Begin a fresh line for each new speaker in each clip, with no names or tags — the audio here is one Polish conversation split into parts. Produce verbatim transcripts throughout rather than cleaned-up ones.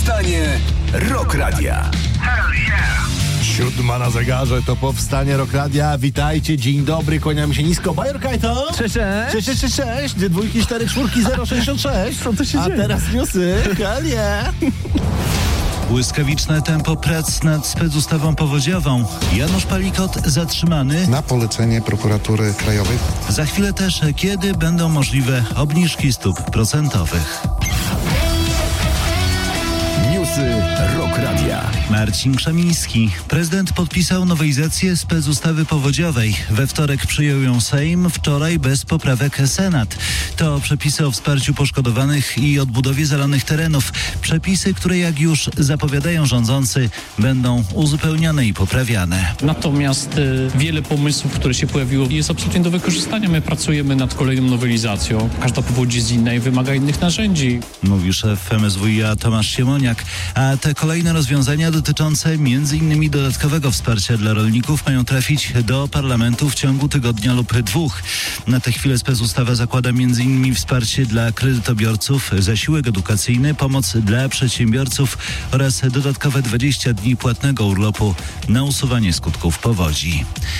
Powstanie Rock Radia.
Siódma na zegarze to Powstanie Rock Radia. Witajcie, dzień dobry, kłaniamy się nisko. Bajor Kajto.
Cześć, cześć.
Cześć, cześć, cześć, cześć. Dwie dwójki, cztery, czwórki, zero, sześćdziesiąt sześć.
Co to się
A
dzieje?
teraz newsy. Kalie.
Błyskawiczne tempo prac nad specustawą powodziową. Janusz Palikot zatrzymany.
Na polecenie Prokuratury Krajowej.
Za chwilę też, kiedy będą możliwe obniżki stóp procentowych.
Newsy Rock Radia.
Marcin Krzemiński. Prezydent podpisał nowelizację specustawy powodziowej. We wtorek przyjął ją Sejm, wczoraj bez poprawek Senat. To przepisy o wsparciu poszkodowanych i odbudowie zalanych terenów. Przepisy, które jak już zapowiadają rządzący, będą uzupełniane i poprawiane.
Natomiast y, wiele pomysłów, które się pojawiły, jest absolutnie do wykorzystania. My pracujemy nad kolejną nowelizacją. Każda powódź jest inna i wymaga innych narzędzi.
Mówi szef M S W i A Tomasz Siemoniak. A te kolejne rozwiązania dotyczące między innymi dodatkowego wsparcia dla rolników mają trafić do parlamentu w ciągu tygodnia lub dwóch. Na tę chwilę specustawa zakłada między innymi wsparcie dla kredytobiorców, zasiłek edukacyjny, pomoc dla przedsiębiorców oraz dodatkowe dwadzieścia dni płatnego urlopu na usuwanie skutków powodzi.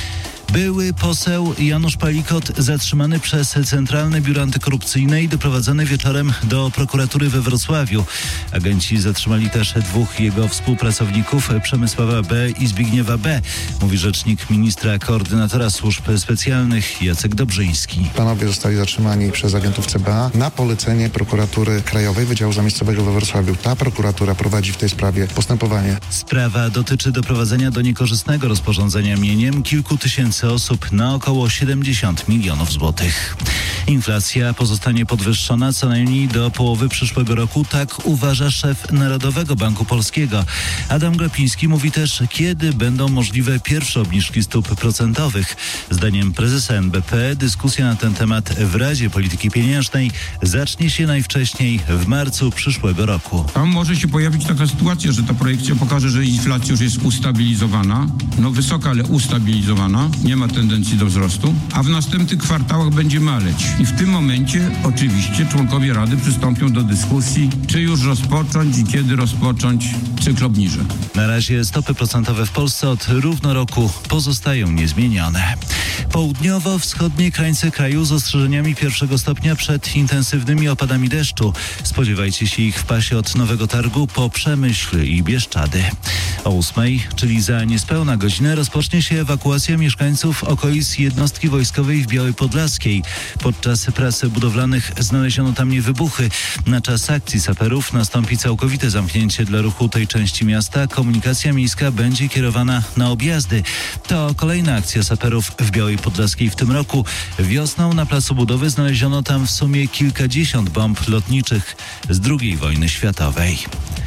Były poseł Janusz Palikot zatrzymany przez Centralne Biuro Antykorupcyjne i doprowadzony wieczorem do prokuratury we Wrocławiu. Agenci zatrzymali też dwóch jego współpracowników, Przemysława B. i Zbigniewa B., mówi rzecznik ministra koordynatora służb specjalnych Jacek Dobrzyński.
Panowie zostali zatrzymani przez agentów C B A na polecenie Prokuratury Krajowej Wydziału Zamiejscowego we Wrocławiu. Ta prokuratura prowadzi w tej sprawie postępowanie.
Sprawa dotyczy doprowadzenia do niekorzystnego rozporządzenia mieniem kilku tysięcy osób na około siedemdziesiąt milionów złotych. Inflacja pozostanie podwyższona co najmniej do połowy przyszłego roku, tak uważa szef Narodowego Banku Polskiego. Adam Glapiński mówi też, kiedy będą możliwe pierwsze obniżki stóp procentowych. Zdaniem prezesa N B P dyskusja na ten temat w Radzie Polityki Pieniężnej zacznie się najwcześniej w marcu przyszłego roku.
Tam może się pojawić taka sytuacja, że ta projekcja pokaże, że inflacja już jest ustabilizowana, no wysoka, ale ustabilizowana, nie ma tendencji do wzrostu, a w następnych kwartałach będzie maleć. I w tym momencie oczywiście członkowie Rady przystąpią do dyskusji, czy już rozpocząć i kiedy rozpocząć cykl obniżek.
Na razie stopy procentowe w Polsce od równo roku pozostają niezmienione. Południowo-wschodnie krańce kraju z ostrzeżeniami pierwszego stopnia przed intensywnymi opadami deszczu. Spodziewajcie się ich w pasie od Nowego Targu po Przemyśl i Bieszczady. O ósmej, czyli za niespełna godzinę, rozpocznie się ewakuacja mieszkańców okolic jednostki wojskowej w Białej Podlaskiej. Podczas prac budowlanych znaleziono tam niewybuchy. Na czas akcji saperów nastąpi całkowite zamknięcie dla ruchu tej części miasta. Komunikacja miejska będzie kierowana na objazdy. To kolejna akcja saperów w Białej Podlaskiej w tym roku. Wiosną na placu budowy znaleziono tam w sumie kilkadziesiąt bomb lotniczych z drugiej wojny światowej.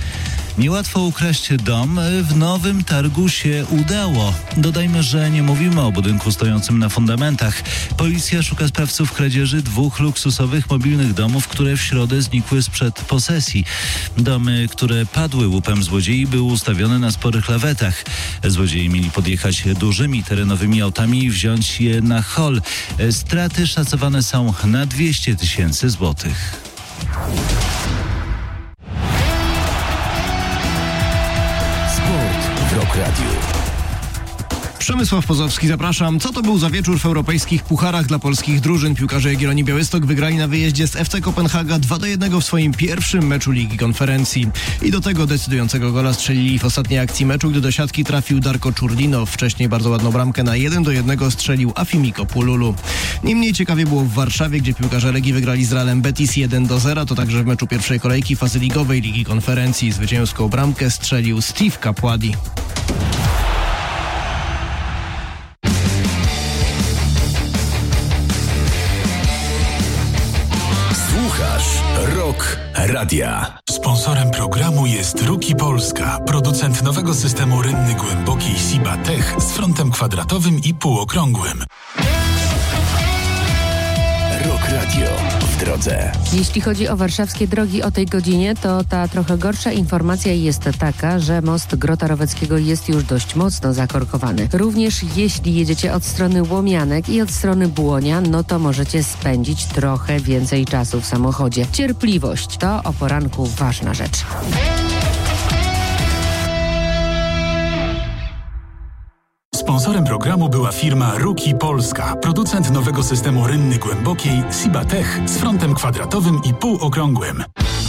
Niełatwo ukraść dom, w Nowym Targu się udało. Dodajmy, że nie mówimy o budynku stojącym na fundamentach. Policja szuka sprawców kradzieży dwóch luksusowych mobilnych domów, które w środę znikły sprzed posesji. Domy, które padły łupem złodziei, były ustawione na sporych lawetach. Złodzieje mieli podjechać dużymi terenowymi autami i wziąć je na hol. Straty szacowane są na dwieście tysięcy złotych.
W Rock Radio.
Przemysław Pozowski, zapraszam. Co to był za wieczór w europejskich pucharach dla polskich drużyn? Piłkarze Jagiellonii Białystok wygrali na wyjeździe z F C Kopenhaga dwa do jednego w swoim pierwszym meczu Ligi Konferencji. I do tego decydującego gola strzelili w ostatniej akcji meczu, gdy do siatki trafił Darko Czurdinow. Wcześniej bardzo ładną bramkę na jeden do jednego strzelił Afimiko Pululu. Niemniej ciekawie było w Warszawie, gdzie piłkarze Legii wygrali z Realem Betis jeden do zera. To także w meczu pierwszej kolejki fazy ligowej Ligi Konferencji. Zwycięską bramkę strzelił Steve Kapładi.
Rock Radia.
Sponsorem programu jest Ruki Polska, producent nowego systemu rynny głębokiej Siba Tech z frontem kwadratowym i półokrągłym.
Rock Radio w drodze.
Jeśli chodzi o warszawskie drogi o tej godzinie, to ta trochę gorsza informacja jest taka, że most Grota Roweckiego jest już dość mocno zakorkowany. Również jeśli jedziecie od strony Łomianek i od strony Błonia, no to możecie spędzić trochę więcej czasu w samochodzie. Cierpliwość to o poranku ważna rzecz.
Sponsorem programu była firma Ruki Polska, producent nowego systemu rynny głębokiej Siba Tech z frontem kwadratowym i półokrągłym.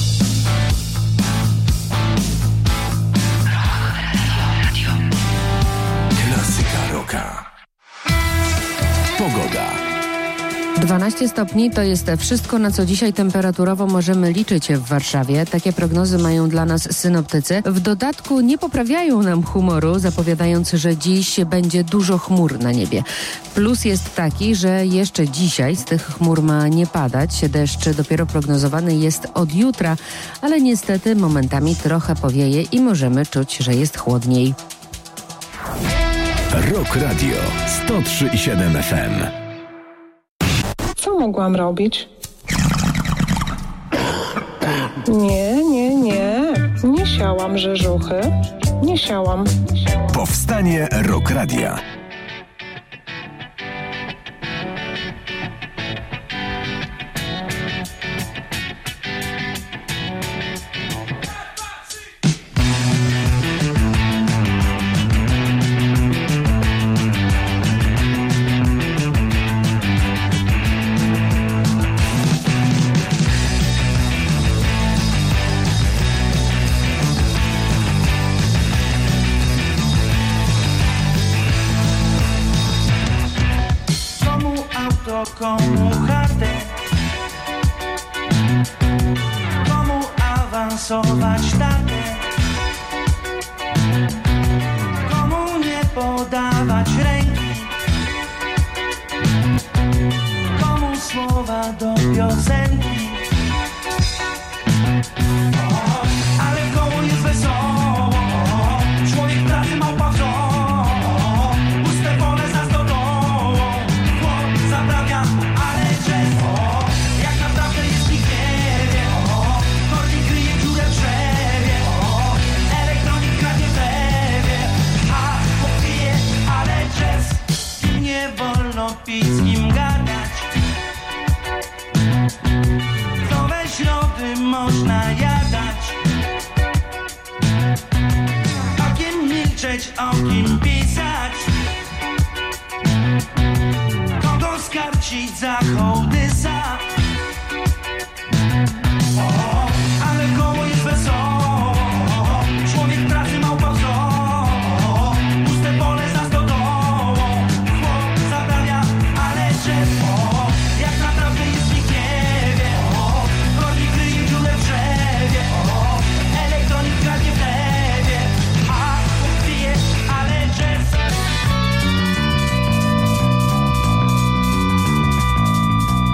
Klasyka rocka. Pogoda.
dwanaście stopni to jest wszystko, na co dzisiaj temperaturowo możemy liczyć w Warszawie. Takie prognozy mają dla nas synoptycy. W dodatku nie poprawiają nam humoru, zapowiadając, że dziś będzie dużo chmur na niebie. Plus jest taki, że jeszcze dzisiaj z tych chmur ma nie padać. Deszcz dopiero prognozowany jest od jutra, ale niestety momentami trochę powieje i możemy czuć, że jest chłodniej.
Rock Radio sto trzy i siedem F M.
Co mogłam robić? Nie, nie, nie. Nie siałam rzeżuchy. Nie siałam.
Powstanie Rock Radia.
Komu chatę, komu awansować datę, komu nie podawać ręki, komu słowa do piosenki, o, ale komu jest wesoło, człowiek pracy małpa wziął, puste pole za stodołą, chłop zaprawia. Pić z kim gadać. Nowe środy można jadać. O kim milczeć, o kim pisać. Kogo skarcić za hołdysa. O, ale komu jest wesoło. Człowiek pracy małpa wziął. Puste pole za stodołą. Jak naprawdę jest, nikt nie wie. Kornik kryje dziurę w drzewie. Elektronik kradnie w lewie. A pije, ale jazz.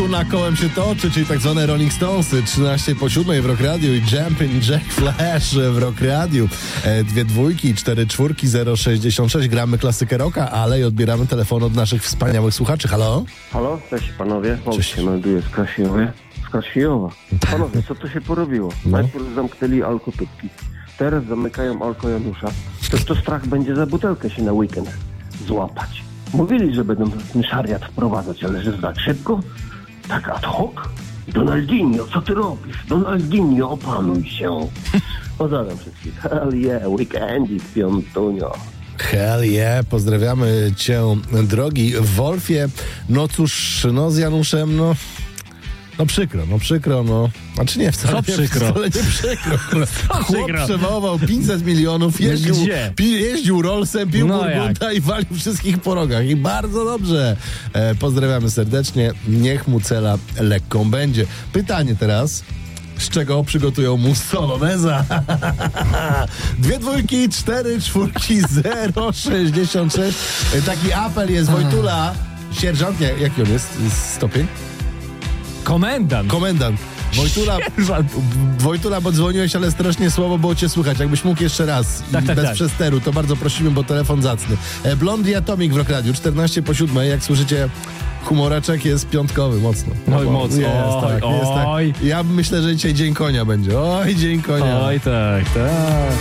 struna kołem się toczy, czyli tak zwane Rolling Stonesy. trzynaście po siódmej w Rock Radio i Jumpin' Jack Flash w Rock Radio. E, dwie dwójki, cztery czwórki, zero sześćdziesiąt sześć. Gramy klasykę rocka, ale i odbieramy telefon od naszych wspaniałych słuchaczy. Halo?
Halo, cześć panowie. Paul się melduje z Krasijowa. Z Krasijowa. Panowie, co to się porobiło?
No.
Najpierw zamknęli alkotutki, teraz zamykają alkojanusza. To, to strach będzie za butelkę się na weekend złapać. Mówili, że będą ten szariat wprowadzać, ale że tak szybko? Tak ad hoc? Donaldinho, co ty robisz? Donaldinho, opanuj się. Pozdrawiam wszystkich. Hell yeah, weekendzik, piątunio.
Hell yeah, pozdrawiamy cię, drogi Wolfie. No cóż, no z Januszem, no... No przykro, no przykro, no. Znaczy nie, wcale,
Co
nie,
przykro?
wcale nie przykro. Chłop
przykro?
przewołał pięćset milionów, jeździł,
Gdzie?
pi, jeździł Rollsem, pił
No
burgunda i walił wszystkich po rogach. I bardzo dobrze. E, pozdrawiamy serdecznie. Niech mu cela lekką będzie. Pytanie teraz. Z czego przygotują mu soloneza? Dwie dwójki, cztery czwórki, zero sześćdziesiąt sześć. E, taki apel jest Wojtula. Sierżant, nie, jaki on jest stopień?
Komendant.
Komendant. Wojtula, Wojtula, bo dzwoniłeś, ale strasznie słabo było cię słychać. Jakbyś mógł jeszcze raz,
tak, tak,
bez
tak.
przesteru, to bardzo prosimy, bo telefon zacny. E, Blond i Atomic w Rock Radio, czternaście po siódmej. Jak słyszycie, humoraczek jest piątkowy mocno.
Oj,
bo
mocno.
Jest,
Oj,
tak, jest
oj.
tak. Ja myślę, że dzisiaj dzień konia będzie. Oj, dzień konia.
Oj, tak, tak.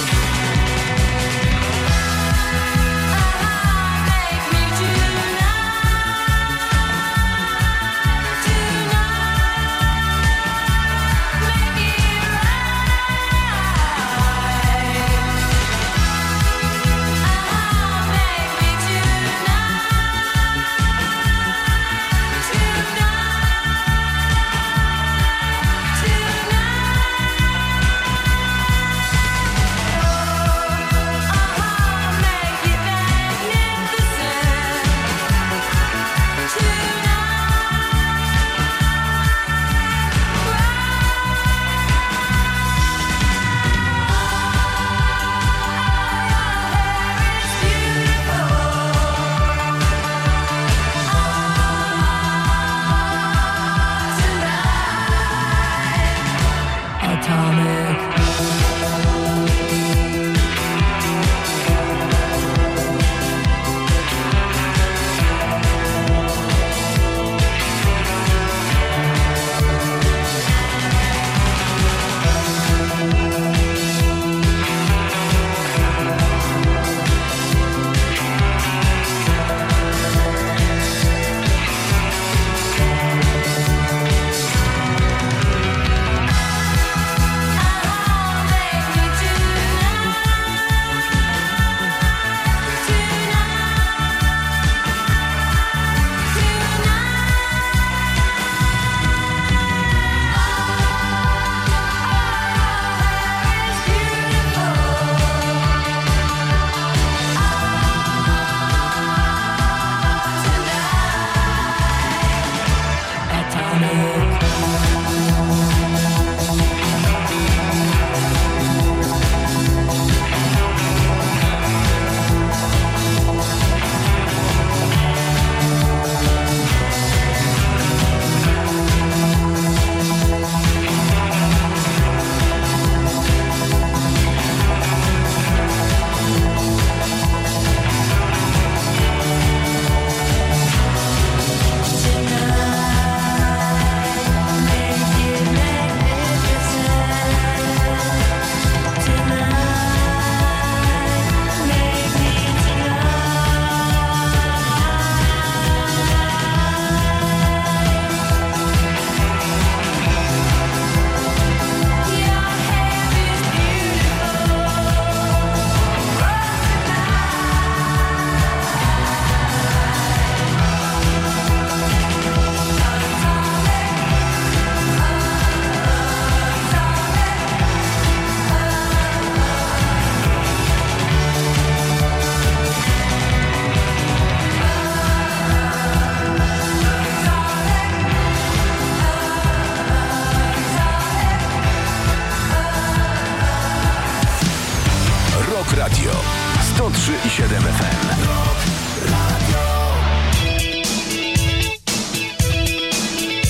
sto trzy i siedem F M.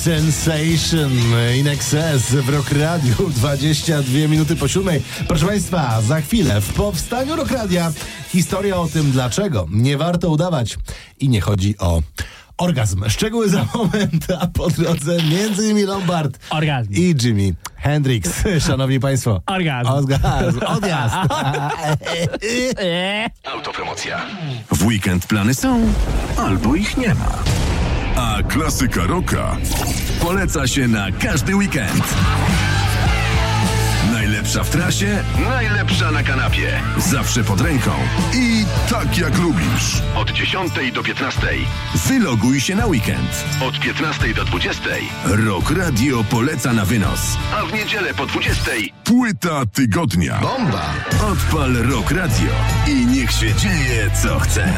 Sensation in Excess w Rock Radiu, dwadzieścia dwie minuty po siódmej. Proszę Państwa, za chwilę w powstaniu Rock Radia historia o tym, dlaczego nie warto udawać i nie chodzi o orgazm. Szczegóły za moment, a po drodze między innymi Lombard
orgazm
i Jimi Hendrix. Szanowni Państwo,
orgazm.
Orgazm. Odjazd.
Autopromocja. W weekend plany są, albo ich nie ma. A klasyka rocka poleca się na każdy weekend. Najlepsza w trasie, najlepsza na kanapie. Zawsze pod ręką i tak jak lubisz. Od dziesiątej do piętnastej. Wyloguj się na weekend. Od piętnastej do dwudziestej. Rock Radio poleca na wynos. A w niedzielę po dwudziestej. Płyta tygodnia. Bomba! Odpal Rock Radio i niech się dzieje co chce.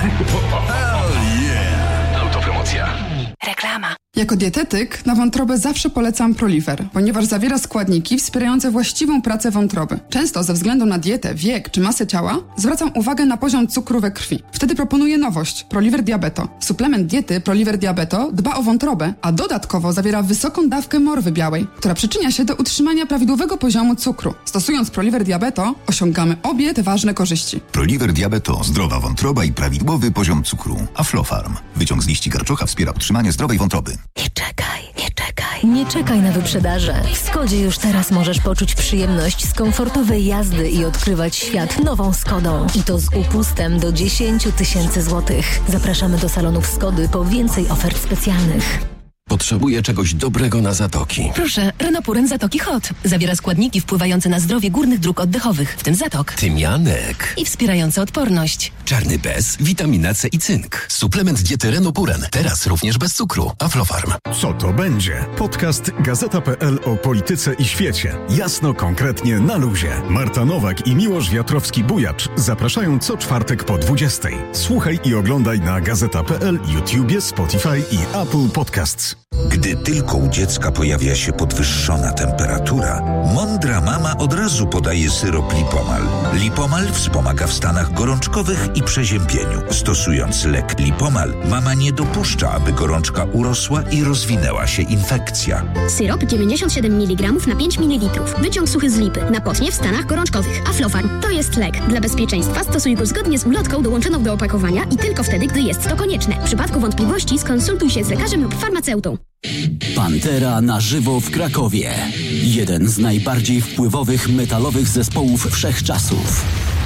Oh yeah! Autopromocja.
Reklama. Jako dietetyk na wątrobę zawsze polecam Proliver, ponieważ zawiera składniki wspierające właściwą pracę wątroby. Często ze względu na dietę, wiek czy masę ciała zwracam uwagę na poziom cukru we krwi. Wtedy proponuję nowość – Proliver Diabeto. Suplement diety Proliver Diabeto dba o wątrobę, a dodatkowo zawiera wysoką dawkę morwy białej, która przyczynia się do utrzymania prawidłowego poziomu cukru. Stosując Proliver Diabeto osiągamy obie te ważne korzyści.
Proliver Diabeto, zdrowa wątroba i prawidłowy poziom cukru. Aflofarm. Wyciąg z liści karczocha wspiera utrzymanie zdrowej wątroby.
Nie czekaj, nie czekaj. Nie czekaj na wyprzedaże. W Skodzie już teraz możesz poczuć przyjemność z komfortowej jazdy i odkrywać świat nową Skodą. I to z upustem do dziesięć tysięcy złotych. Zapraszamy do salonów Skody po więcej ofert specjalnych.
Potrzebuję czegoś dobrego na zatoki.
Proszę, Renopuren Zatoki Hot. Zawiera składniki wpływające na zdrowie górnych dróg oddechowych, w tym zatok.
Tymianek.
I wspierające odporność.
Czarny bez, witamina C i cynk. Suplement diety Renopuren. Teraz również bez cukru. Aflofarm.
Co to będzie? Podcast Gazeta kropka pe el o polityce i świecie. Jasno, konkretnie, na luzie. Marta Nowak i Miłosz Wiatrowski-Bujacz zapraszają co czwartek po dwudziestej. Słuchaj i oglądaj na gazeta kropka pe el, YouTubie, Spotify i Apple Podcasts.
Gdy tylko u dziecka pojawia się podwyższona temperatura, mądra mama od razu podaje syrop Lipomal. Lipomal wspomaga w stanach gorączkowych i przeziębieniu. Stosując lek Lipomal, mama nie dopuszcza, aby gorączka urosła i rozwinęła się infekcja.
Syrop dziewięćdziesiąt siedem miligramów na pięć mililitrów. Wyciąg suchy z lipy. Na potnie w stanach gorączkowych. Aflofarm. To jest lek. Dla bezpieczeństwa stosuj go zgodnie z ulotką dołączoną do opakowania i tylko wtedy, gdy jest to konieczne. W przypadku wątpliwości skonsultuj się z lekarzem lub farmaceutą.
Pantera na żywo w Krakowie. Jeden z najbardziej wpływowych metalowych zespołów wszechczasów.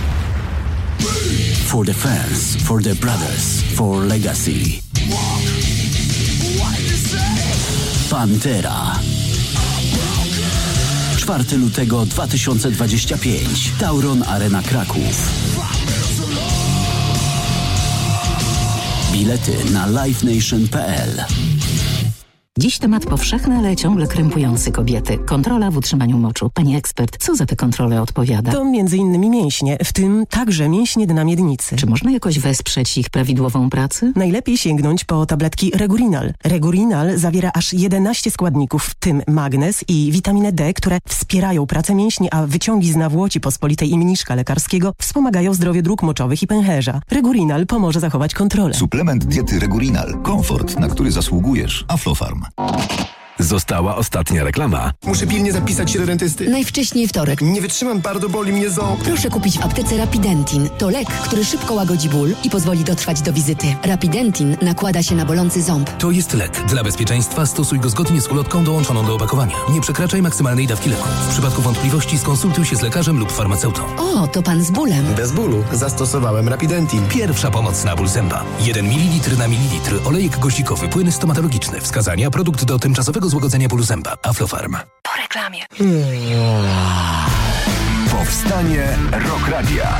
For the fans, for the brothers, for legacy. Pantera. czwartego lutego dwa tysiące dwudziestego piątego. Tauron Arena Kraków. Bilety na live nation kropka pe el.
Dziś temat powszechny, ale ciągle krępujący kobiety. Kontrola w utrzymaniu moczu. Pani ekspert, co za te kontrole odpowiada?
To między innymi mięśnie, w tym także mięśnie dna miednicy.
Czy można jakoś wesprzeć ich prawidłową pracę?
Najlepiej sięgnąć po tabletki Regurinal. Regurinal zawiera aż jedenaście składników, w tym magnez i witaminę D, które wspierają pracę mięśni, a wyciągi z nawłoci pospolitej i mniszka lekarskiego wspomagają zdrowie dróg moczowych i pęcherza. Regurinal pomoże zachować kontrolę.
Suplement diety Regurinal. Komfort, na który zasługujesz. Aflofarm.
Została ostatnia reklama.
Muszę pilnie zapisać się do dentysty.
Najwcześniej wtorek.
Nie wytrzymam, bardzo boli mnie ząb.
Proszę kupić w aptece Rapidentin. To lek, który szybko łagodzi ból i pozwoli dotrwać do wizyty. Rapidentin nakłada się na bolący ząb.
To jest lek. Dla bezpieczeństwa stosuj go zgodnie z ulotką dołączoną do opakowania. Nie przekraczaj maksymalnej dawki leku. W przypadku wątpliwości skonsultuj się z lekarzem lub farmaceutą.
O, to pan z bólem.
Bez bólu. Zastosowałem Rapidentin.
Pierwsza pomoc na ból zęba. jeden mililitr na mililitr. Olejek goździkowy. Płyn stomatologiczny. Wskazania. Produkt do tymczasowego złagodzenia bólu zęba. Aflofarm.
Po reklamie.
Powstanie Rock Radia.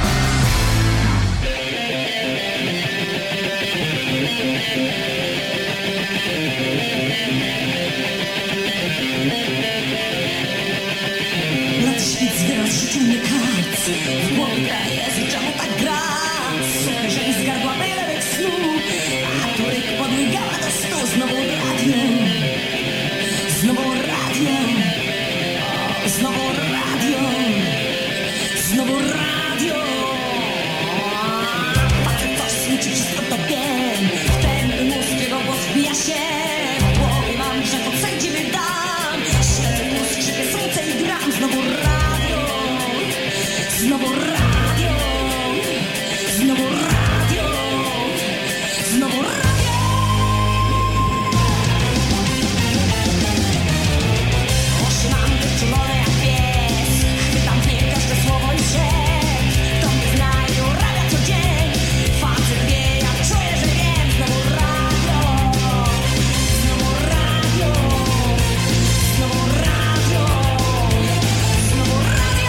Lat świt zbiera w życiu mnie kac. W głowie Jezu, czemu tak gra? Że i zgadła bylek snu, a turyk podłygała do stu. Znowu radio, znowu radio, znowu radio, znowu radio. Patrzę, coś słyszy, wszystko to wiem. Ten mózg, jego głos wbija się. W głowie mam, że to przejdzie. Znowu radio, znowu radio, znowu radio, znowu radio. Oczy mam wyczulone jak pies, chwytam w nie każde słowo i szep. To mnie znają radia co dzień, facet wie, ja czuję, że wiem. Znowu radio, znowu radio, znowu radio, znowu radio.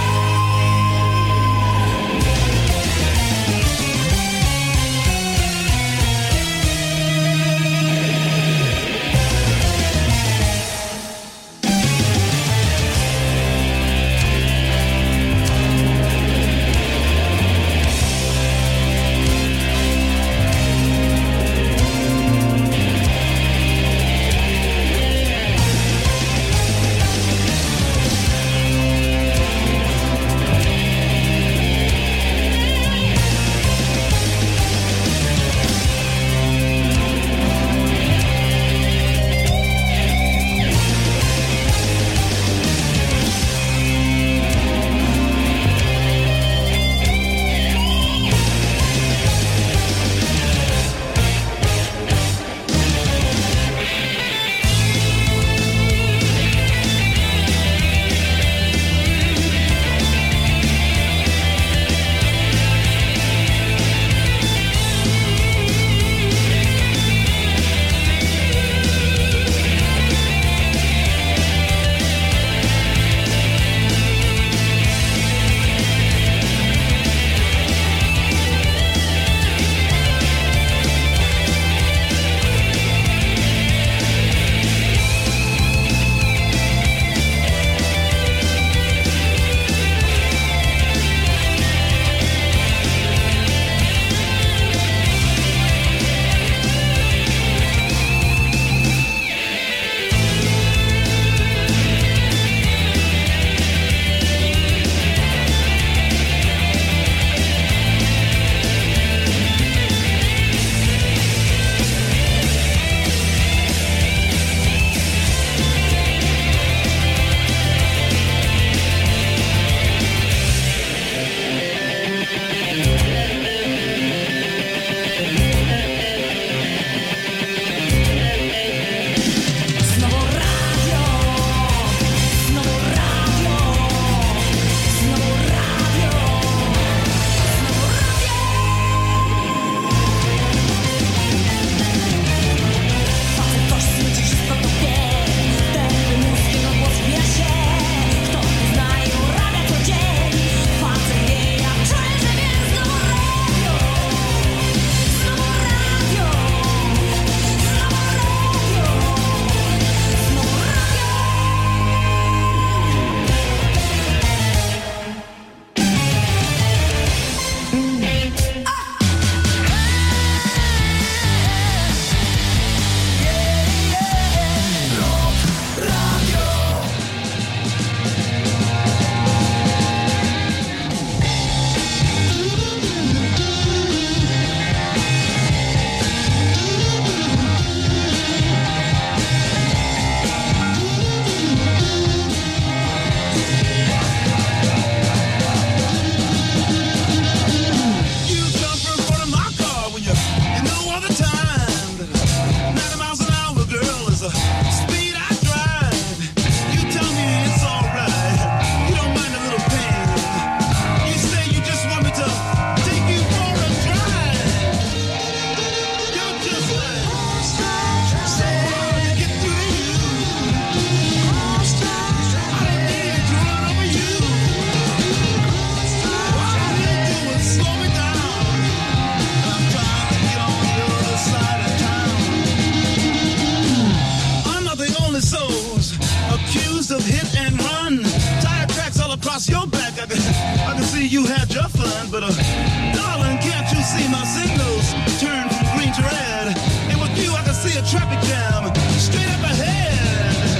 You had your fun, but uh, darling, can't you see my signals turn from green to red? And with you, I can see a traffic jam straight up ahead.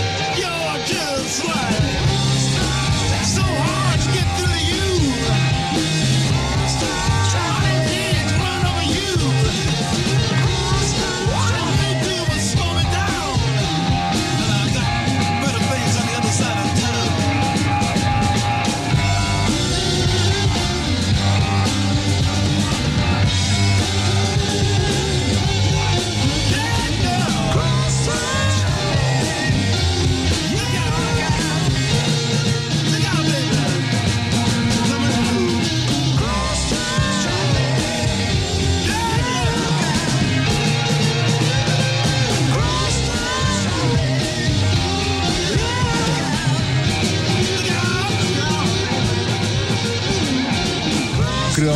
You're just like so hard to get through to you. I can't run over you. All you do is slow me down, and I got better things on the other side of town.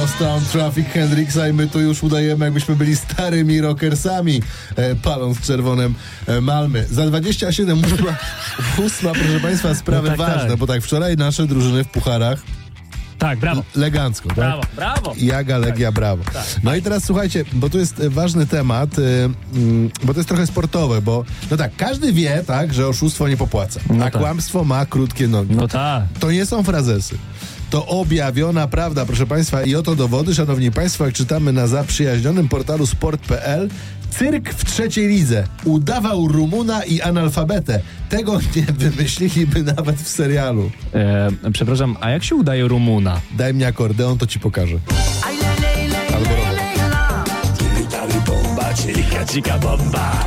Lost Town Traffic Hendrixa i my tu już udajemy, jakbyśmy byli starymi rockersami, e, paląc czerwonym e, Malmy. Za dwadzieścia siedem ósma, ósma proszę Państwa, sprawy
no tak,
ważne,
tak.
bo tak, wczoraj nasze drużyny w pucharach
tak, brawo.
Legancko, tak?
Brawo, brawo.
Jaga, Legia, tak, brawo. Tak. No i teraz słuchajcie, bo tu jest ważny temat, y, y, bo to jest trochę sportowe, bo no tak, każdy wie, tak, że oszustwo nie popłaca,
no
a
tak.
kłamstwo ma krótkie nogi.
No tak.
To nie są frazesy. To objawiona prawda, proszę Państwa, i oto dowody, szanowni Państwo, jak czytamy na zaprzyjaźnionym portalu sport kropka p l. Cyrk w trzeciej lidze. Udawał Rumuna i analfabetę. Tego nie wymyśliliby nawet w serialu.
E, przepraszam, a jak się udaje Rumuna?
Daj mi akordeon, to ci pokażę. Albo
bomba, cika, cika, bomba.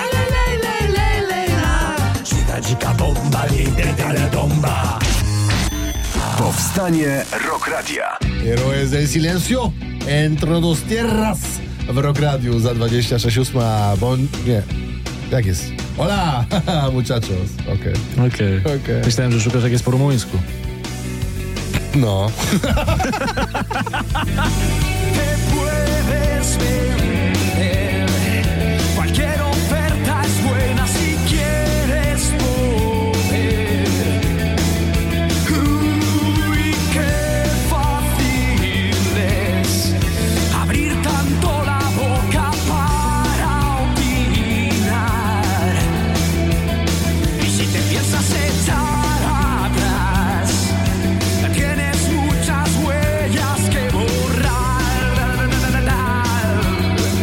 Cika, cika, bomba, bomba.
Powstanie Rock Radia.
Héroes del Silencio. Entro dos tierras. W Rock Radiu za dwadzieścia sześć ósma, bo nie. Jak jest? Hola, muchachos. Okej.
Okay. Okej. Okay. Okay. Myślałem, że szukasz jak jest po rumuńsku.
No.
Cualquier oferta es buena si quieres poder. Uy, qué fácil es abrir tanto la boca para opinar. Y si te piensas echar atrás, tienes muchas huellas que borrar.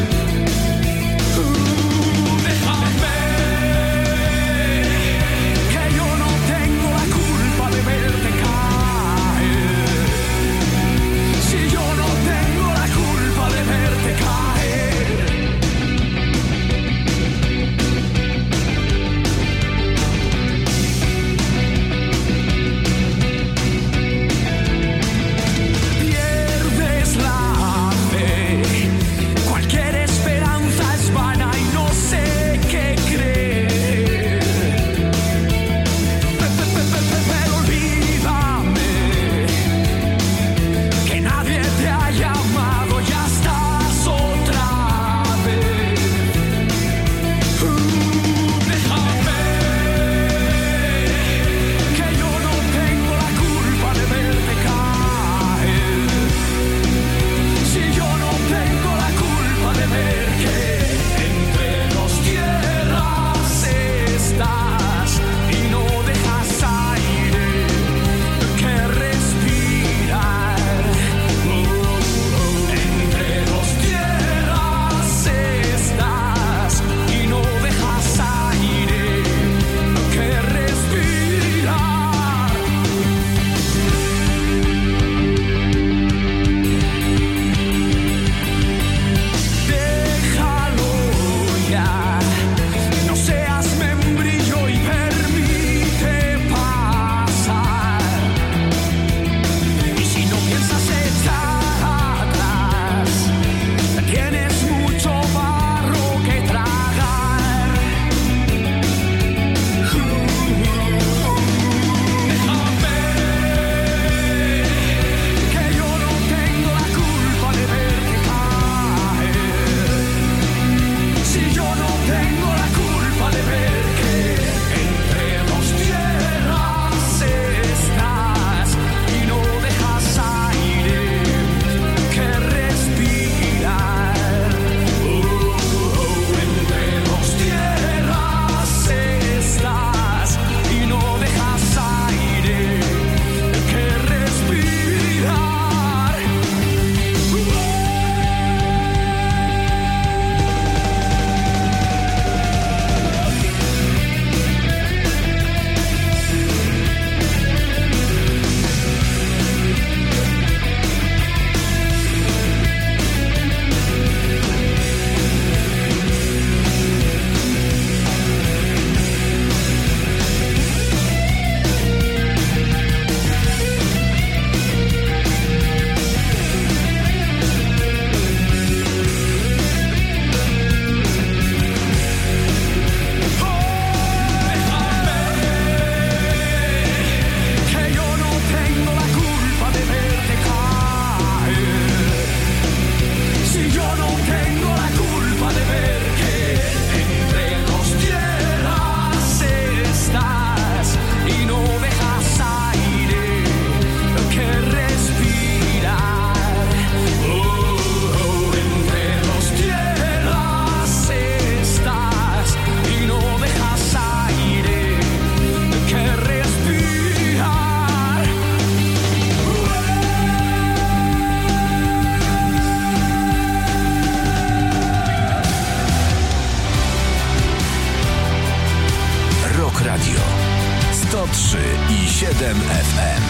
i siedem F M.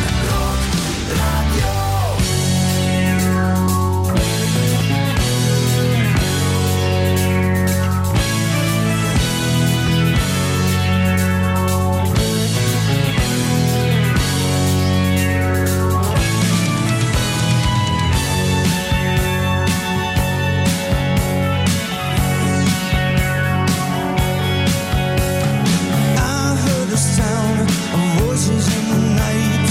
I heard the sound of voices in the night.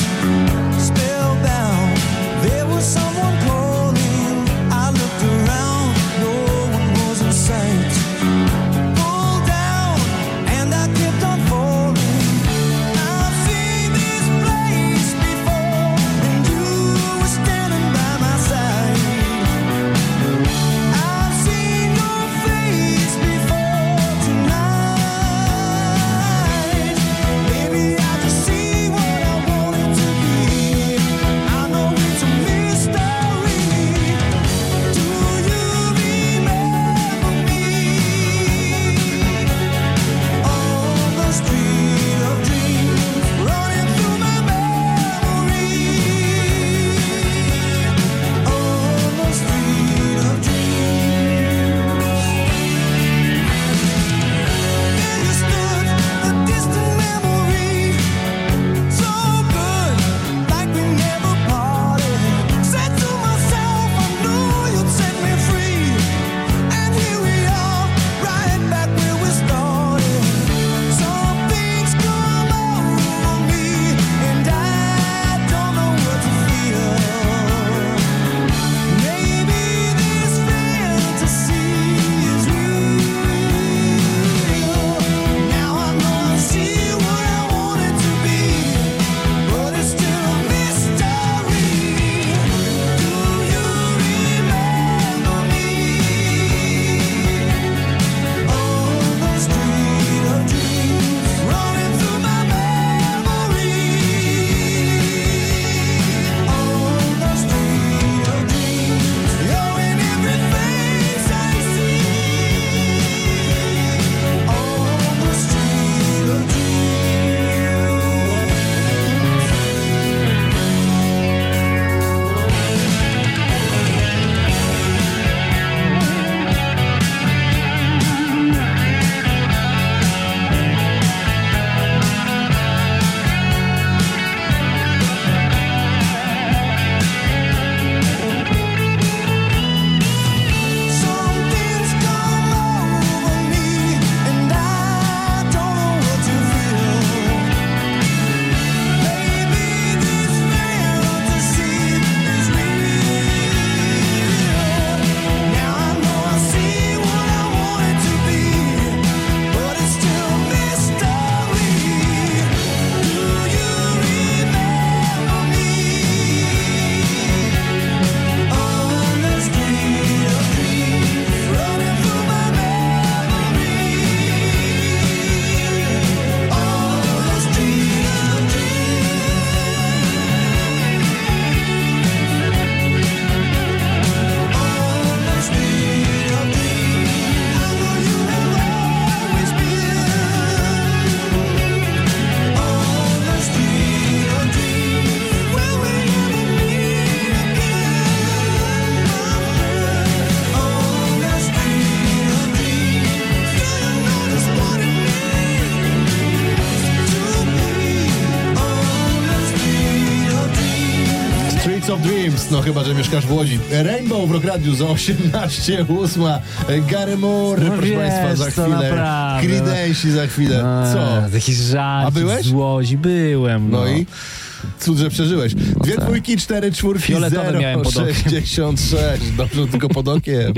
of Dreams, no chyba, że mieszkasz w Łodzi. Rainbow w Rock Radiu za osiemnaście ósma. Gary Moore,
No
proszę
wiesz,
Państwa, za
to
chwilę.
naprawdę.
Creedence za chwilę.
No,
Co?
Jakiś żart.
A byłeś?
Z Łodzi byłem. No,
No i? Cud, że przeżyłeś. Dwie
tak.
dwójki, cztery czwórki,
Fioletowe miałem
zero
pod okiem.
sześćdziesiąt sześć. Dobrze, tylko pod okiem.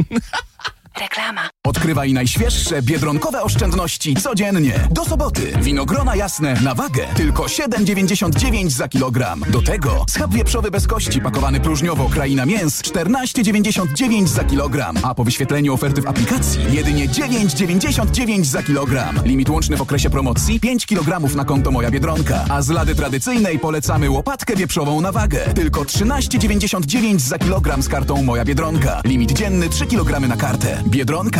Reklama. Odkrywaj najświeższe biedronkowe oszczędności codziennie. Do soboty winogrona jasne na wagę tylko siedem dziewięćdziesiąt dziewięć za kilogram. Do tego schab wieprzowy bez kości pakowany próżniowo Kraina Mięs czternaście dziewięćdziesiąt dziewięć za kilogram. A po wyświetleniu oferty w aplikacji jedynie dziewięć dziewięćdziesiąt dziewięć za kilogram. Limit łączny w okresie promocji pięć kilogramów na konto Moja Biedronka. A z lady tradycyjnej polecamy łopatkę wieprzową na wagę. Tylko trzynaście dziewięćdziesiąt dziewięć za kilogram z kartą Moja Biedronka. Limit dzienny trzy kilogramy na kartę. Biedronka.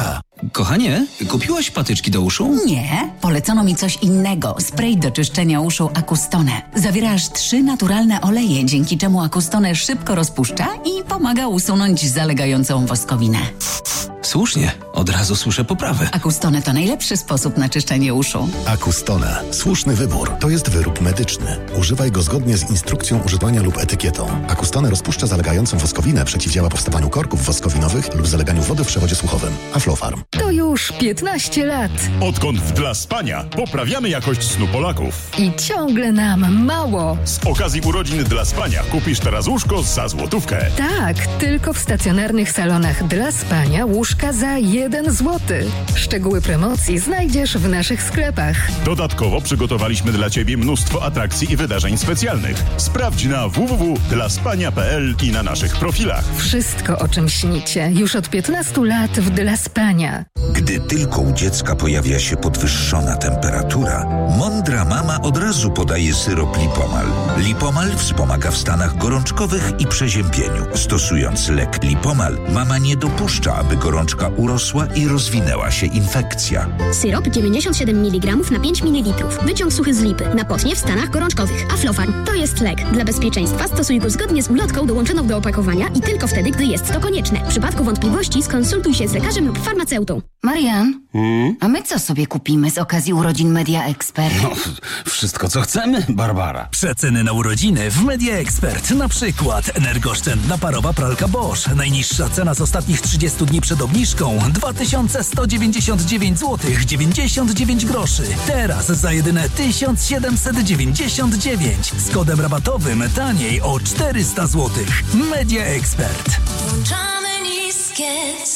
Kochanie, kupiłaś patyczki do uszu?
Nie, polecono mi coś innego. Spray do czyszczenia uszu Acustone. Zawiera aż trzy naturalne oleje, dzięki czemu Acustone szybko rozpuszcza i pomaga usunąć zalegającą woskowinę.
Słusznie, od razu słyszę poprawę.
Acustone to najlepszy sposób na czyszczenie uszu.
Acustone. Słuszny wybór. To jest wyrób medyczny. Używaj go zgodnie z instrukcją używania lub etykietą. Acustone rozpuszcza zalegającą woskowinę, przeciwdziała powstawaniu korków woskowinowych lub zaleganiu wody w przewodzie słuchowym. Aflofarm.
To już piętnaście lat.
Odkąd w Dla Spania poprawiamy jakość snu Polaków.
I ciągle nam mało.
Z okazji urodzin Dla Spania kupisz teraz łóżko za złotówkę.
Tak, tylko w stacjonarnych salonach Dla Spania łóżka za jeden złoty. Szczegóły promocji znajdziesz w naszych sklepach.
Dodatkowo przygotowaliśmy dla Ciebie mnóstwo atrakcji i wydarzeń specjalnych. Sprawdź na w w w kropka dla spania kropka p l i na naszych profilach.
Wszystko, o czym śnicie, już od piętnastu lat w Dla Spania.
Gdy tylko u dziecka pojawia się podwyższona temperatura, mądra mama od razu podaje syrop Lipomal. Lipomal wspomaga w stanach gorączkowych i przeziębieniu. Stosując lek Lipomal, mama nie dopuszcza, aby gorączka urosła i rozwinęła się infekcja.
Syrop dziewięćdziesiąt siedem miligramów na pięć mililitrów. Wyciąg suchy z lipy. Na potnie w stanach gorączkowych. Aflofarm. To jest lek. Dla bezpieczeństwa stosuj go zgodnie z ulotką dołączoną do opakowania i tylko wtedy, gdy jest to konieczne. W przypadku wątpliwości skonsultuj się z lekarzem lub farmaceutą.
Marian,
Hmm?
a my co sobie kupimy z okazji urodzin Media Expert?
No, wszystko co chcemy, Barbara.
Przeceny na urodziny w Media Expert. Na przykład energooszczędna parowa pralka Bosch. Najniższa cena z ostatnich trzydziestu dni przed obniżką dwa tysiące sto dziewięćdziesiąt dziewięć złotych dziewięćdziesiąt dziewięć groszy. Teraz za jedyne tysiąc siedemset dziewięćdziesiąt dziewięć. Z kodem rabatowym taniej o czterysta złotych. Media Expert.
Włączamy niskie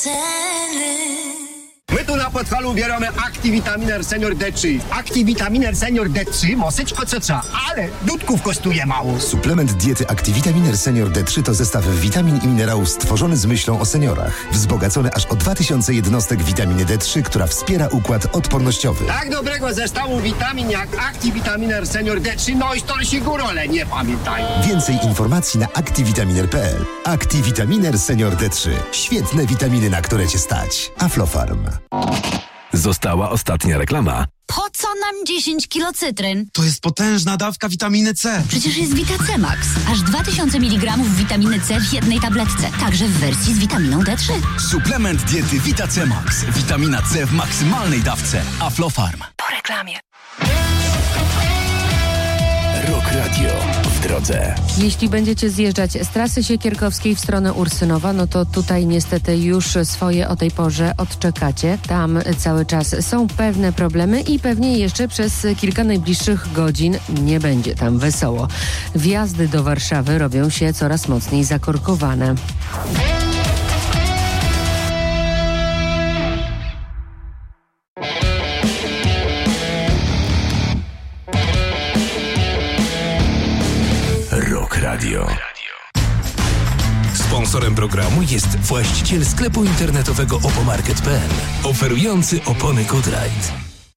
ceny.
My tu na Podhalu bierzemy Activitaminer Senior D trzy. Activitaminer Senior D trzy mosyczko co trzeba, ale dudków kosztuje mało.
Suplement diety Activitaminer Senior D trzy to zestaw witamin i minerałów stworzony z myślą o seniorach. Wzbogacony aż o dwa tysiące jednostek witaminy D trzy, która wspiera układ odpornościowy.
Tak dobrego zestawu witamin jak Activitaminer Senior D trzy, no i stolsi górole, nie pamiętają.
Więcej informacji na activitaminer kropka p l. Activitaminer Senior D trzy. Świetne witaminy, na które cię stać. Aflofarm.
Została ostatnia reklama.
Po co nam dziesięć kilo cytryn?
To jest potężna dawka witaminy C.
Przecież jest Vita C Max. Aż dwa tysiące miligramów witaminy C w jednej tabletce. Także w wersji z witaminą D trzy.
Suplement diety Vita C Max. Witamina C w maksymalnej dawce. Aflofarm.
Po reklamie.
Rock Radio w drodze.
Jeśli będziecie zjeżdżać z trasy Siekierkowskiej w stronę Ursynowa, no to tutaj niestety już swoje o tej porze odczekacie. Tam cały czas są pewne problemy i pewnie jeszcze przez kilka najbliższych godzin nie będzie tam wesoło. Wjazdy do Warszawy robią się coraz mocniej zakorkowane.
Rock Radio.
Sponsorem programu jest właściciel sklepu internetowego opomarket kropka p l, oferujący opony Goodride.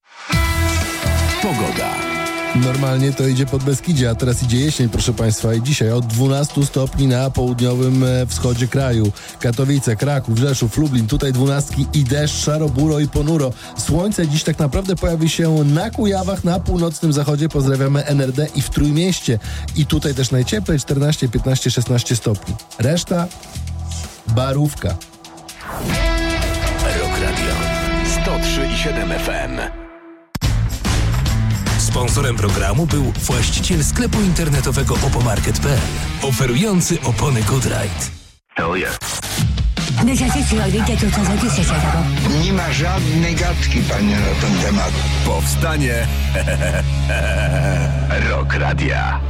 Pogoda.
Normalnie to idzie pod Beskidzie, a teraz idzie jesień, proszę Państwa, i dzisiaj od dwunastu stopni na południowym wschodzie kraju. Katowice, Kraków, Rzeszów, Lublin, tutaj dwunastki i deszcz, szaro, buro i ponuro. Słońce dziś tak naprawdę pojawi się na Kujawach, na północnym zachodzie. Pozdrawiamy N R D i w Trójmieście. I tutaj też najcieplej, czternaście, piętnaście, szesnaście stopni. Reszta barówka.
Rock Radio sto trzy i siedem F M.
Sponsorem programu był właściciel sklepu internetowego opomarket kropka p l, oferujący opony Goodride.
Oh yeah.
Nie ma żadnej gadki, panie, na ten temat.
Powstanie Rock Radia.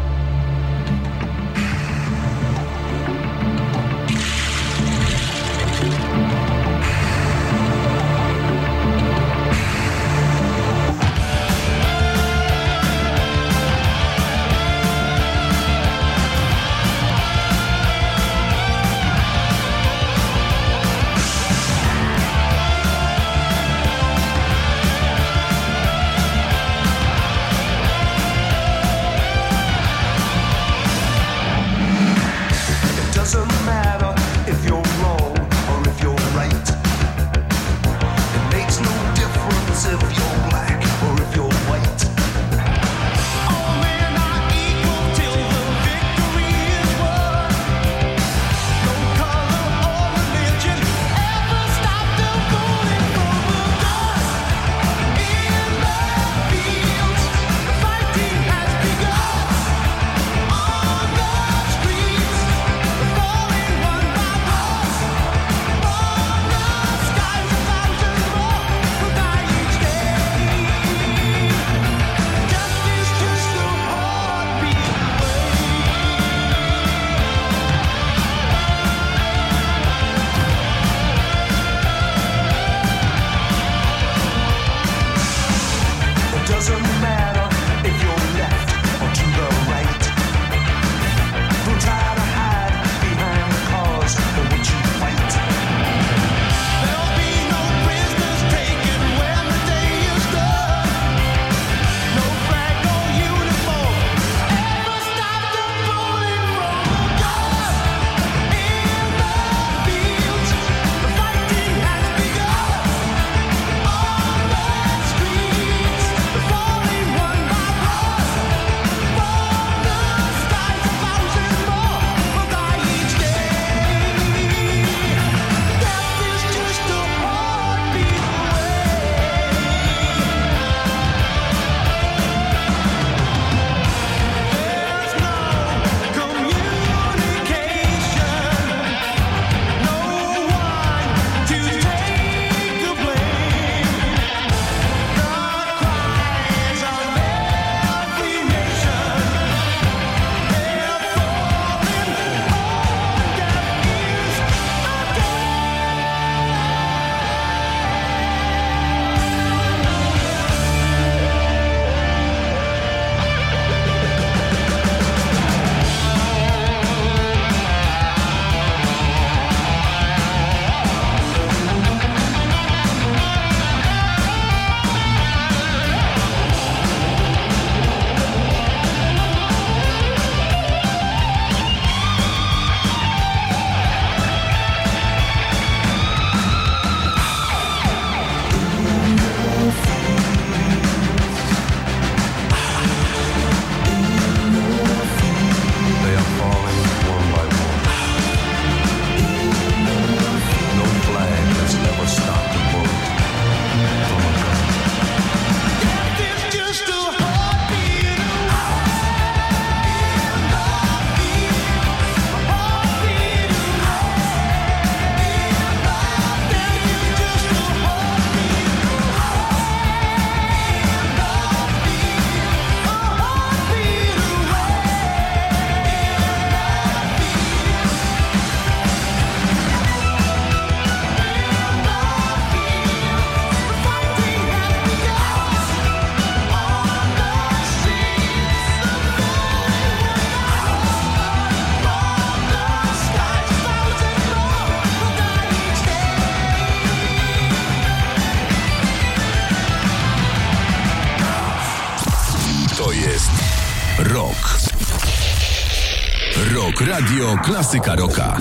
Rock Radio Klasyka Rocka.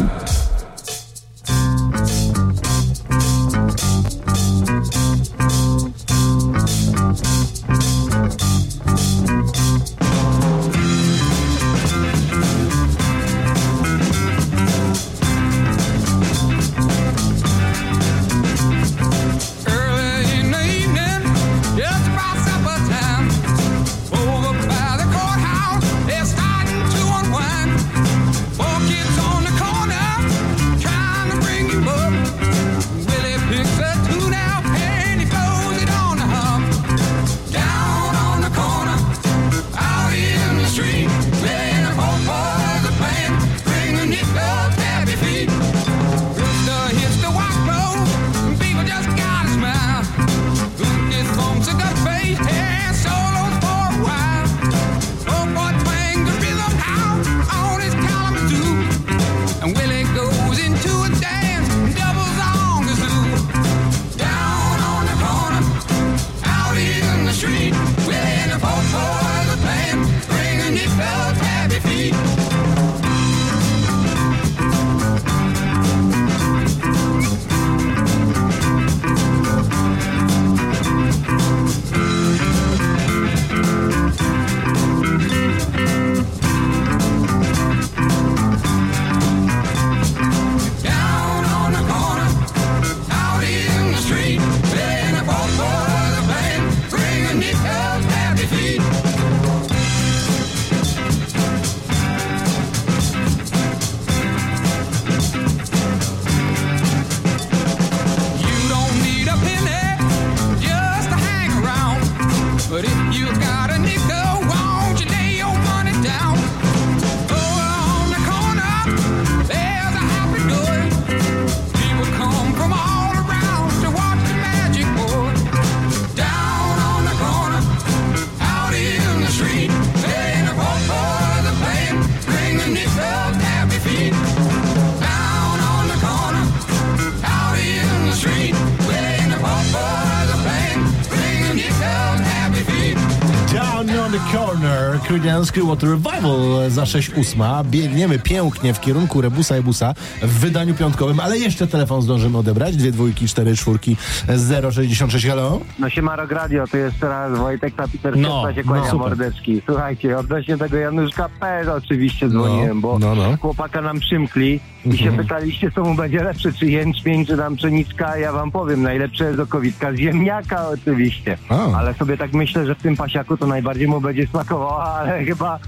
Creedence Clearwater Revival za sześć ósma. Biegniemy pięknie w kierunku Rebusa i Busa w wydaniu piątkowym, ale jeszcze telefon zdążymy odebrać. Dwie dwójki, cztery czwórki, zero sześćdziesiąt sześć, halo?
No siema Rock Radio, to jest teraz Wojtek Tapiter,
no,
się kłania,
no,
mordeczki. Słuchajcie, odnośnie tego Januszka P. oczywiście dzwoniłem,
no,
bo
no, no.
chłopaka nam przymkli i się pytaliście, co mu będzie lepsze, czy jęczmień, czy tam pszeniczka. Ja wam powiem, najlepsze jest okowitka z ziemniaka oczywiście.
O.
Ale sobie tak myślę, że w tym pasiaku to najbardziej mu będzie smakowało, ale chyba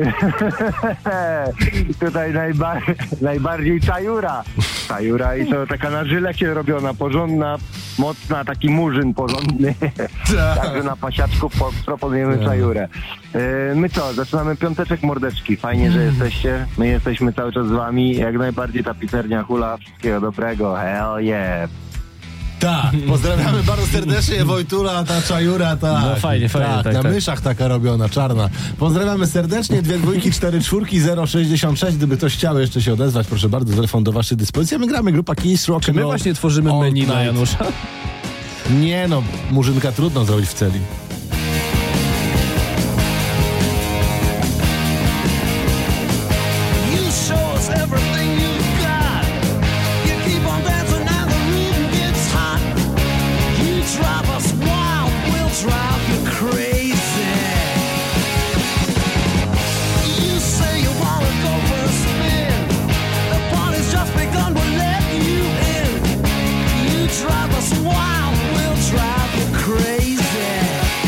tutaj najba... najbardziej czajura. Czajura i to taka na żylecie robiona, porządna, mocna, taki murzyn porządny. Także na pasiaczku po, proponujemy czajurę. Yy, my co, zaczynamy piąteczek, mordeczki. Fajnie, że jesteście. My jesteśmy cały czas z wami. Jak najbardziej ta pizzernia hula. Wszystkiego dobrego. Hell yeah.
Tak, pozdrawiamy bardzo serdecznie, Wojtula, ta czajura, ta.
No fajnie, fajnie.
Tak,
tak,
na
tak.
myszach taka robiona, czarna. Pozdrawiamy serdecznie, dwie dwójki, cztery czwórki, zero sześćdziesiąt sześć. Gdyby ktoś chciał jeszcze się odezwać, proszę bardzo, telefon do waszej dyspozycji. My gramy, grupa Kiss, Rock
Czy my właśnie tworzymy menu na Janusza?
Nie no, murzynka trudno zrobić w celi.
Drive us wild, we'll drive you crazy.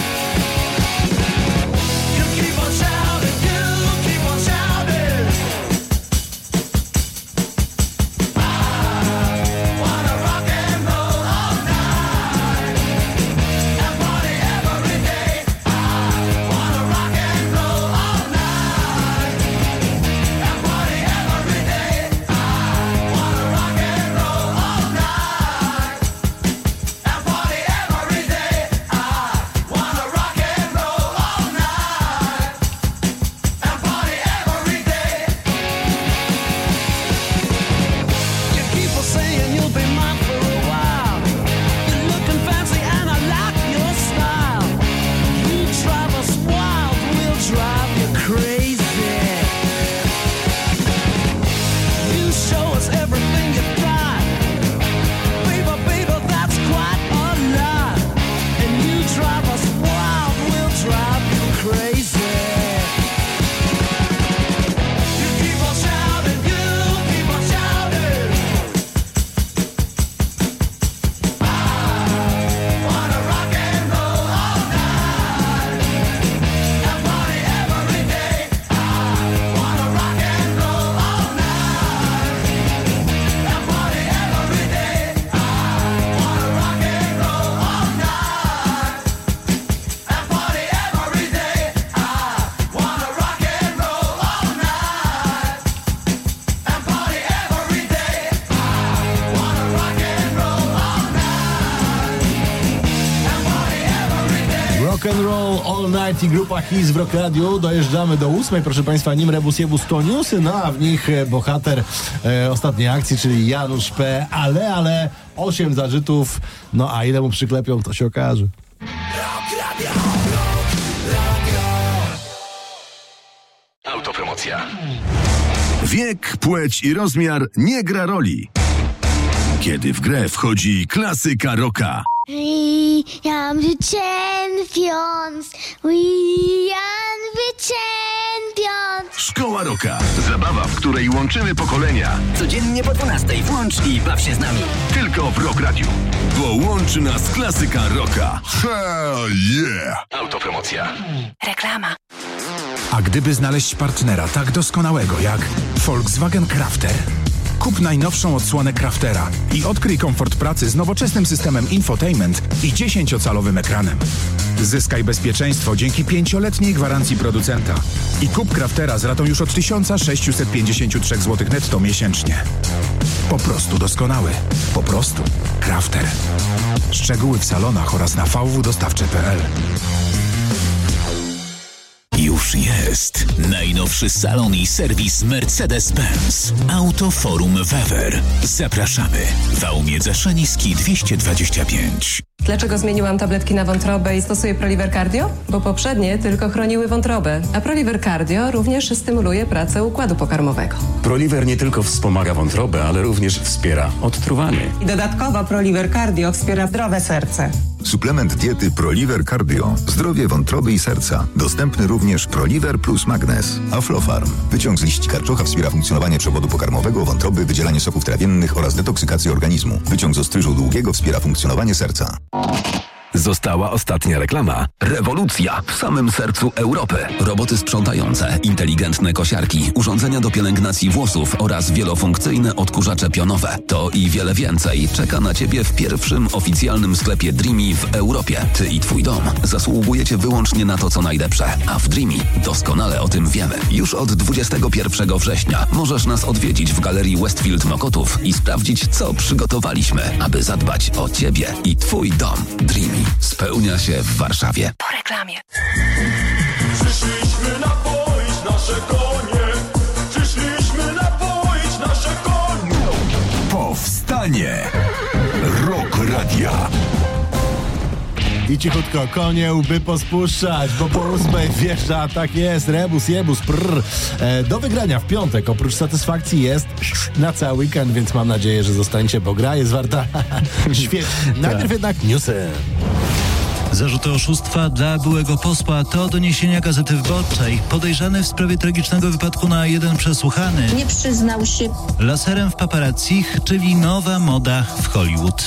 Rock and Roll All Night i grupa His w Rock Radiu. Dojeżdżamy do ósmej, proszę Państwa, nim rebus jebus to newsy, no a w nich bohater e, ostatniej akcji, czyli Janusz P. Ale, ale osiem zażytów, no a ile mu przyklepią, to się okaże.
Autopromocja. Wiek, płeć i rozmiar nie gra roli, kiedy w grę wchodzi klasyka rocka.
We are the champions. We are the champions.
Szkoła Rocka. Zabawa, w której łączymy pokolenia.
Codziennie po dwunastej włącz i baw się z nami.
Tylko w Rock Radiu. Bo łączy nas klasyka rocka. Hell yeah! Autopromocja.
Reklama.
A gdyby znaleźć partnera tak doskonałego jak Volkswagen Crafter? Kup najnowszą odsłonę Craftera i odkryj komfort pracy z nowoczesnym systemem infotainment i dziesięciocalowym ekranem. Zyskaj bezpieczeństwo dzięki pięcioletniej gwarancji producenta. I kup Craftera z ratą już od tysiąc sześćset pięćdziesiąt trzy złotych netto miesięcznie. Po prostu doskonały. Po prostu Crafter. Szczegóły w salonach oraz na v w dostawcze kropka p l.
Już jest najnowszy salon i serwis Mercedes-Benz. Autoforum Wewer. Zapraszamy. Wałmiedze Szaniski dwieście dwadzieścia pięć.
Dlaczego zmieniłam tabletki na wątrobę i stosuję Proliver Cardio? Bo poprzednie tylko chroniły wątrobę, a Proliver Cardio również stymuluje pracę układu pokarmowego.
Proliver nie tylko wspomaga wątrobę, ale również wspiera odtruwanie.
I dodatkowo Proliver Cardio wspiera zdrowe serce.
Suplement diety Proliver Cardio. Zdrowie wątroby i serca. Dostępny również Proliver plus Magnez. Aflofarm. Wyciąg z liści karczocha wspiera funkcjonowanie przewodu pokarmowego, wątroby, wydzielanie soków trawiennych oraz detoksykację organizmu. Wyciąg z ostryżu długiego wspiera funkcjonowanie serca.
Została ostatnia reklama. Rewolucja w samym sercu Europy. Roboty sprzątające, inteligentne kosiarki, urządzenia do pielęgnacji włosów oraz wielofunkcyjne odkurzacze pionowe. To i wiele więcej czeka na Ciebie w pierwszym oficjalnym sklepie Dreamy w Europie. Ty i Twój dom zasługujecie wyłącznie na to, co najlepsze. A w Dreamy doskonale o tym wiemy. Już od dwudziestego pierwszego września możesz nas odwiedzić w Galerii Westfield Mokotów i sprawdzić, co przygotowaliśmy, aby zadbać o Ciebie i Twój dom. Dreamy spełnia się w Warszawie.
Po reklamie.
Przyszliśmy napoić nasze konie. Przyszliśmy napoić nasze konie.
Powstanie Rock Radia.
I cichutko, konie łby pospuszczać, bo po ósmej wjeżdża, tak jest, rebus, jebus, prrr. E, do wygrania w piątek, oprócz satysfakcji jest na cały weekend, więc mam nadzieję, że zostaniecie, bo gra jest warta świetnie. Najpierw jednak newsy.
Zarzuty oszustwa dla byłego posła to doniesienia Gazety Wyborczej. Podejrzany w sprawie tragicznego wypadku na A jeden przesłuchany.
Nie przyznał się.
Laserem w paparazzich, czyli nowa moda w Hollywood.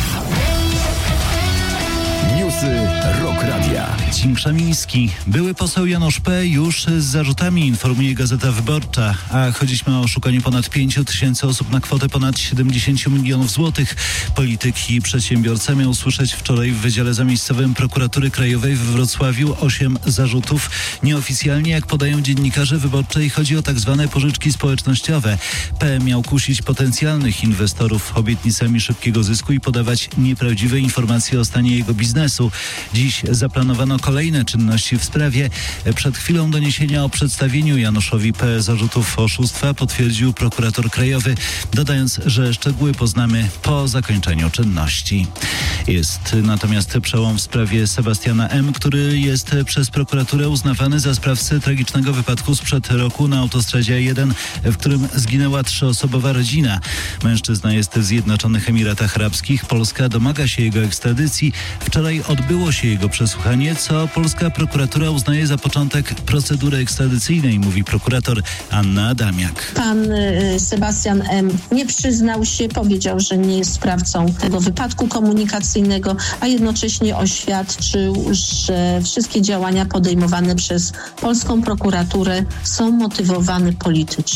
Newsy Rock Radia.
Cimszamiński. Były poseł Janusz P. już z zarzutami, informuje Gazeta Wyborcza. A chodziliśmy o oszukanie ponad pięć tysięcy osób na kwotę ponad siedemdziesiąt milionów złotych. Polityk i przedsiębiorca miał usłyszeć wczoraj w Wydziale Zamiejscowym Prokuratury Krajowej we Wrocławiu osiem zarzutów. Nieoficjalnie, jak podają dziennikarze Wyborczej, chodzi o tak zwane pożyczki społecznościowe. P. miał kusić potencjalnych inwestorów obietnicami szybkiego zysku i podawać nieprawdziwe informacje o stanie jego biznesu. Dziś zaplanowano kolejne czynności w sprawie. Przed chwilą doniesienia o przedstawieniu Januszowi P. zarzutów oszustwa potwierdził prokurator krajowy, dodając, że szczegóły poznamy po zakończeniu czynności. Jest natomiast przełom w sprawie Sebastiana M., który jest przez prokuraturę uznawany za sprawcę tragicznego wypadku sprzed roku na autostradzie A jeden, w którym zginęła trzyosobowa rodzina. Mężczyzna jest w Zjednoczonych Emiratach Arabskich. Polska domaga się jego ekstradycji. Wczoraj odbyło się jego przesłuchanie, co polska prokuratura uznaje za początek procedury ekstradycyjnej, mówi prokurator Anna Adamiak.
Pan Sebastian M. nie przyznał się, powiedział, że nie jest sprawcą tego wypadku komunikacyjnego, a jednocześnie oświadczył, że wszystkie działania podejmowane przez polską prokuraturę są motywowane politycznie.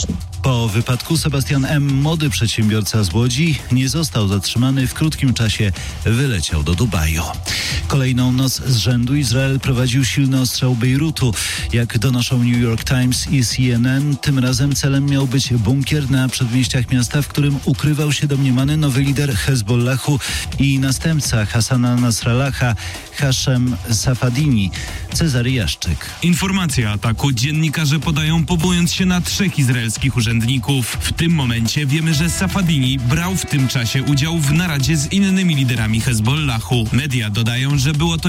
Po wypadku Sebastian M., młody przedsiębiorca z Łodzi, nie został zatrzymany. W krótkim czasie wyleciał do Dubaju. Kolejną noc z rzędu Izrael prowadził silny ostrzał Bejrutu. Jak donoszą New York Times i C N N, tym razem celem miał być bunkier na przedmieściach miasta, w którym ukrywał się domniemany nowy lider Hezbollahu i następca Hassana Nasrallaha, Haszem Safadini. Cezary Jaszczyk.
Informacje o ataku dziennikarze podają, powołując się na trzech izraelskich urzędników. W tym momencie wiemy, że Safadini brał w tym czasie udział w naradzie z innymi liderami Hezbollahu. Media dodają, że było to